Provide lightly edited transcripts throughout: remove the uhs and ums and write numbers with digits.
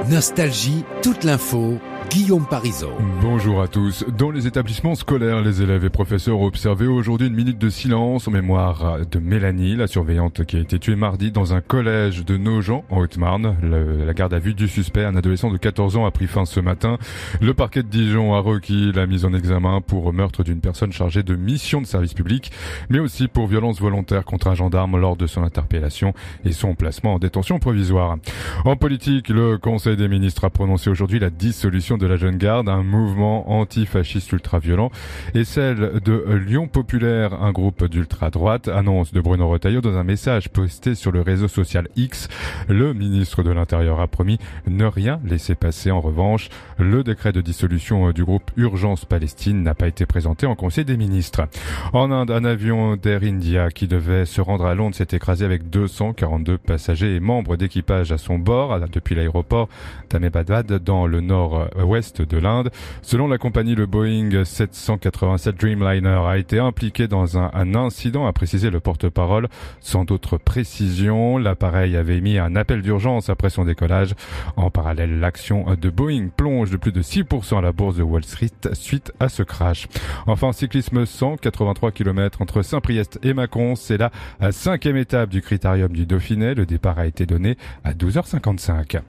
Nostalgie, toute l'info, Guillaume Parisot. Bonjour à tous. Dans les établissements scolaires, les élèves et professeurs ont observé aujourd'hui une minute de silence en mémoire de Mélanie, la surveillante qui a été tuée mardi dans un collège de Nogent, en Haute-Marne. La garde à vue du suspect, un adolescent de 14 ans, a pris fin ce matin. Le parquet de Dijon a requis la mise en examen pour meurtre d'une personne chargée de mission de service public, mais aussi pour violence volontaire contre un gendarme lors de son interpellation et son placement en détention provisoire. En politique, le Conseil des ministres a prononcé aujourd'hui la dissolution de la Jeune Garde, un mouvement antifasciste ultra-violent, et celle de Lyon Populaire, un groupe d'ultra-droite, annonce de Bruno Retailleau dans un message posté sur le réseau social X. Le ministre de l'Intérieur a promis ne rien laisser passer. En revanche, le décret de dissolution du groupe Urgence Palestine n'a pas été présenté en Conseil des ministres. En Inde, un avion d'Air India qui devait se rendre à Londres s'est écrasé avec 242 passagers et membres d'équipage à son bord depuis l'aéroport d'Ahmedabad dans le nord-ouest de l'Inde. Selon la compagnie, le Boeing 787 Dreamliner a été impliqué dans un incident, a précisé le porte-parole. Sans d'autres précisions, l'appareil avait émis un appel d'urgence après son décollage. En parallèle, l'action de Boeing plonge de plus de 6% à la bourse de Wall Street suite à ce crash. Enfin, cyclisme 183 km entre Saint-Priest et Mâcon. C'est la 5e étape du Critérium du Dauphiné. Le départ a été donné à 12h55.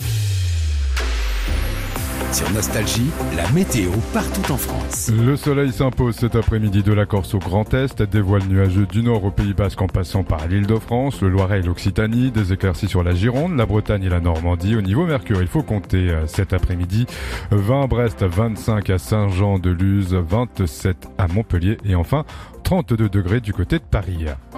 Sur Nostalgie, la météo partout en France. Le soleil s'impose cet après-midi de la Corse au Grand Est, des voiles nuageux du nord au Pays Basque en passant par l'Île-de-France, le Loiret et l'Occitanie, des éclaircies sur la Gironde, la Bretagne et la Normandie. Au niveau mercure, il faut compter cet après-midi 20 à Brest, 25 à Saint-Jean-de-Luz, 27 à Montpellier et enfin 32 degrés du côté de Paris.